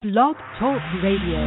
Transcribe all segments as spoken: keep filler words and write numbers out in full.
Blog Talk Radio.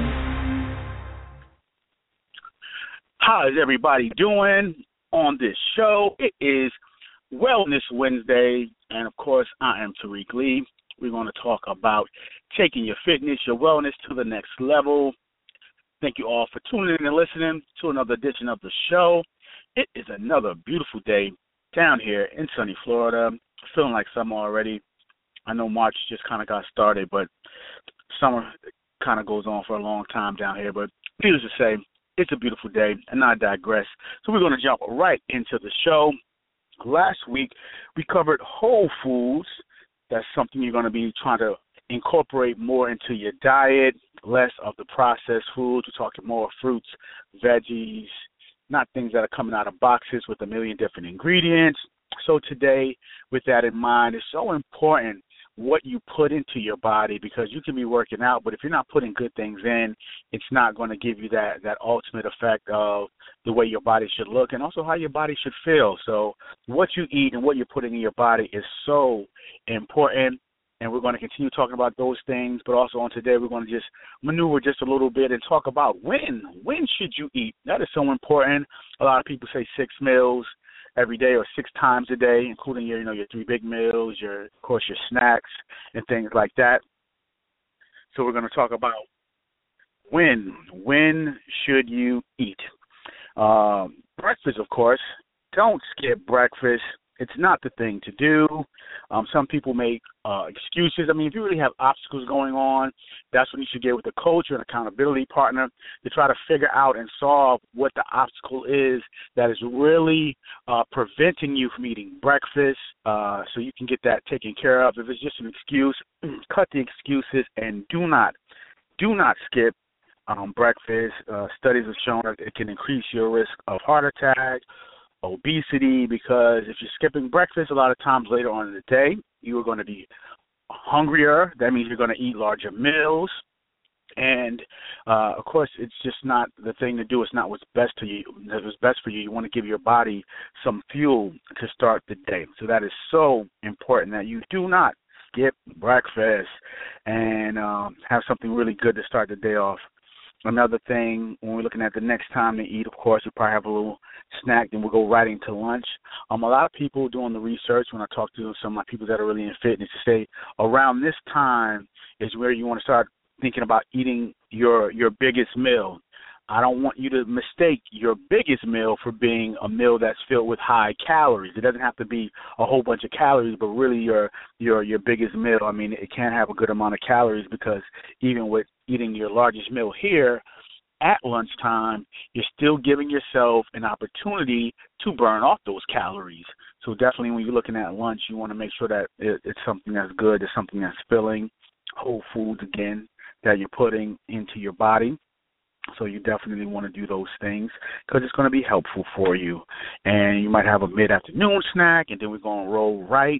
How is everybody doing on this show? It is Wellness Wednesday, and of course, I am Tariq Lee. We're going to talk about taking your fitness, your wellness to the next level. Thank you all for tuning in and listening to another edition of the show. It is another beautiful day down here in sunny Florida. Feeling like summer already. I know March just kind of got started, but summer kind of goes on for a long time down here. But needless to say, it's a beautiful day, and I digress. So we're going to jump right into the show. Last week, we covered whole foods. That's something you're going to be trying to incorporate more into your diet, less of the processed foods. We're talking more fruits, veggies, not things that are coming out of boxes with a million different ingredients. So today, with that in mind, it's so important what you put into your body, because you can be working out, but if you're not putting good things in, it's not going to give you that, that ultimate effect of the way your body should look and also how your body should feel. So what you eat and what you're putting in your body is so important, and we're going to continue talking about those things, but also on today we're going to just maneuver just a little bit and talk about when. When should you eat? That is so important. A lot of people say six meals every day or six times a day, including your, you know, your three big meals, your, of course, your snacks and things like that. So we're going to talk about when. When should you eat? Um, breakfast, of course. Don't skip breakfast. It's not the thing to do. Um, some people make uh, excuses. I mean, if you really have obstacles going on, that's when you should get with a coach or an accountability partner to try to figure out and solve what the obstacle is that is really uh, preventing you from eating breakfast, uh, so you can get that taken care of. If it's just an excuse, cut the excuses and do not, do not skip um, breakfast. Uh, studies have shown that it can increase your risk of heart attack, obesity, because if you're skipping breakfast, a lot of times later on in the day, you are going to be hungrier. That means you're going to eat larger meals. And, uh, of course, it's just not the thing to do. It's not what's best to you. What's best for you. You want to give your body some fuel to start the day. So that is so important that you do not skip breakfast and um, have something really good to start the day off. Another thing, when we're looking at the next time to eat, of course, we probably have a little snack, then we'll go right into lunch. Um, a lot of people doing the research, when I talk to some of my people that are really in fitness, to say around this time is where you want to start thinking about eating your your biggest meal. I don't want you to mistake your biggest meal for being a meal that's filled with high calories. It doesn't have to be a whole bunch of calories, but really your your your biggest meal, I mean, it can have a good amount of calories, because even with eating your largest meal here at lunchtime, you're still giving yourself an opportunity to burn off those calories. So definitely when you're looking at lunch, you want to make sure that it, it's something that's good, it's something that's filling, whole foods, again, that you're putting into your body. So you definitely want to do those things because it's going to be helpful for you. And you might have a mid-afternoon snack, and then we're going to roll right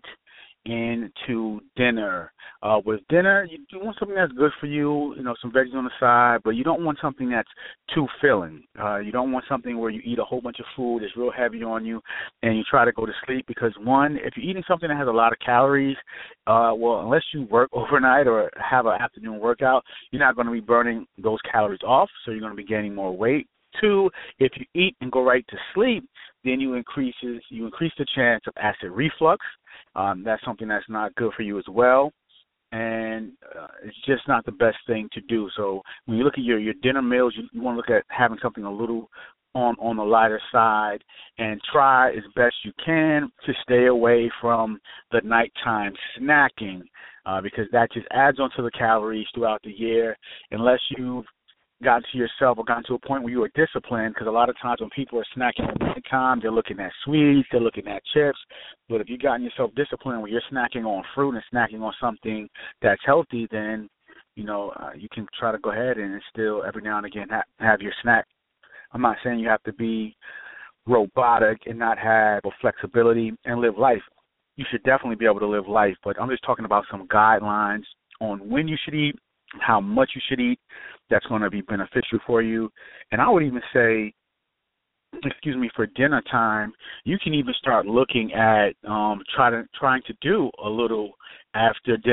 into dinner. Uh, with dinner, you do want something that's good for you, you know, some veggies on the side, but you don't want something that's too filling. Uh, you don't want something where you eat a whole bunch of food that's real heavy on you and you try to go to sleep, because, one, if you're eating something that has a lot of calories, uh, well, unless you work overnight or have an afternoon workout, you're not going to be burning those calories off, so you're going to be gaining more weight. Two, if you eat and go right to sleep, then you increases you increase the chance of acid reflux. Um, that's something that's not good for you as well, and uh, it's just not the best thing to do. So when you look at your, your dinner meals, you, you want to look at having something a little on, on the lighter side, and try as best you can to stay away from the nighttime snacking, uh, because that just adds on to the calories throughout the year, unless you've gotten to yourself or gotten to a point where you are disciplined, because a lot of times when people are snacking at night time, they're looking at sweets, they're looking at chips. But if you've gotten yourself disciplined where you're snacking on fruit and snacking on something that's healthy, then, you know, uh, you can try to go ahead and still every now and again ha- have your snack. I'm not saying you have to be robotic and not have a flexibility and live life. You should definitely be able to live life, but I'm just talking about some guidelines on when you should eat, how much you should eat. That's going to be beneficial for you. And I would even say, excuse me, for dinner time, you can even start looking at um, try to, trying to do a little after dinner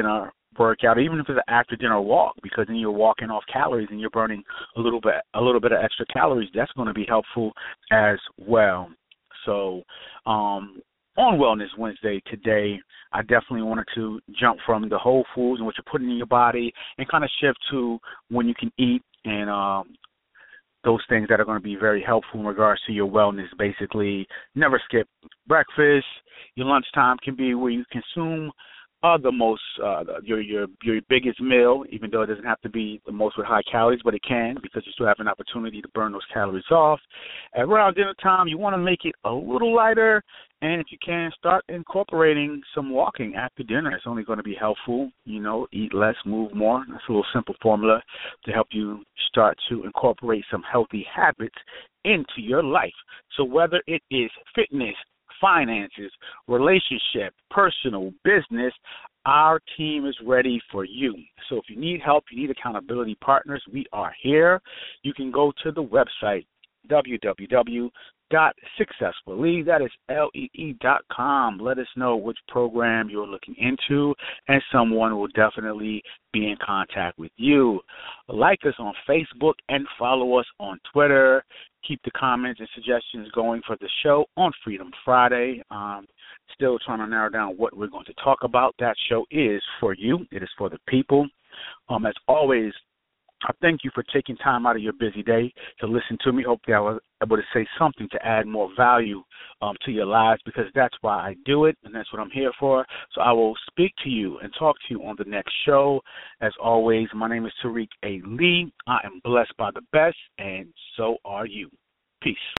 workout, even if it's an after dinner walk, because then you're walking off calories and you're burning a little bit a little bit of extra calories. That's going to be helpful as well. So um, on Wellness Wednesday today, I definitely wanted to jump from the whole foods and what you're putting in your body and kind of shift to when you can eat and um, those things that are going to be very helpful in regards to your wellness. Basically, never skip breakfast. Your lunchtime can be where you consume uh, the most, uh, your your your biggest meal, even though it doesn't have to be the most with high calories, but it can, because you still have an opportunity to burn those calories off. At around dinner time, you want to make it a little lighter, and if you can, start incorporating some walking after dinner. It's only going to be helpful. You know, eat less, move more. That's a little simple formula to help you start to incorporate some healthy habits into your life. So whether it is fitness, finances, relationship, personal, business, our team is ready for you. So if you need help, you need accountability partners, we are here. You can go to the website, w w w dot successful league, that is L E E dot com. Let us know which program you're looking into, and someone will definitely be in contact with you. Like us on Facebook and follow us on Twitter. Keep the comments and suggestions going for the show on Freedom Friday. Um, still trying to narrow down what we're going to talk about. That show is for you. It is for the people. Um, as always, I thank you for taking time out of your busy day to listen to me. Hopefully I was able to say something to add more value um, to your lives, because that's why I do it, and that's what I'm here for. So I will speak to you and talk to you on the next show. As always, my name is Tariq A. Lee. I am blessed by the best, and so are you. Peace.